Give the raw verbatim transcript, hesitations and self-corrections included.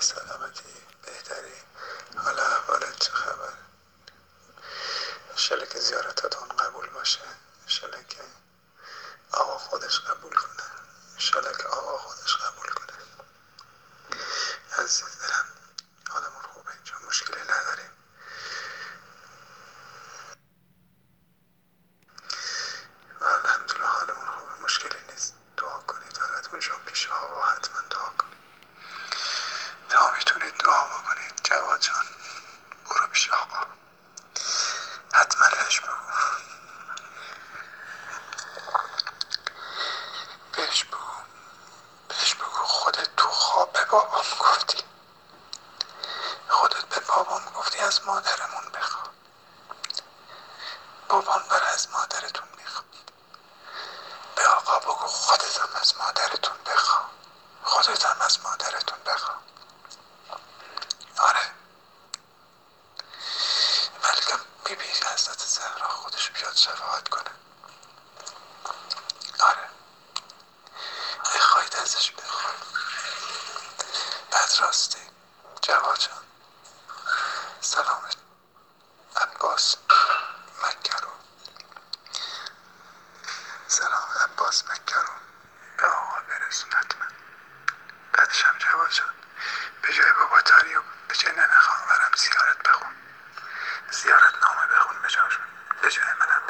سلامتی؟ بهتری؟ حالا احوالت چه خبر؟ انشالله که زیارتاتون قبول باشه، انشالله که آقا خودش قبول کنه، انشالله که آقا خودش قبول کنه. عزیز دلم حالمون خوبه، اینجا مشکلی نداریم. و الحمدلله حالمون خوبه، مشکلی نیست. دعا کنید فقط اونجا پیش آقا، حتما دعا کنید. تا میتونید دعا بکنید. جواد جان برو پیش آقا، حتما بهش بگو، بهش بگو بهش بگو خودت تو خواب به بابام گفتی، خودت به بابام گفتی از مادرمون بخوا. بابام داره از مادرتون میخواد. به آقا بگو خودتم از مادرتون بخوا، خودتم از مادرتون بخوا. آره بلکه بی بی حضرت زهرا خودش بیاد شفاعت کنه. آره بخواید ازش بخواید. بعد راستی جواد جان سلامت عباس مکرو، سلام عباس مکرو به آقا برسون حتما. بعدش هم جواد جان به جای بابا تاریو به جای ننه خانورم زیارت بخون، زیارت نامه بخون به جاشون، به جای منم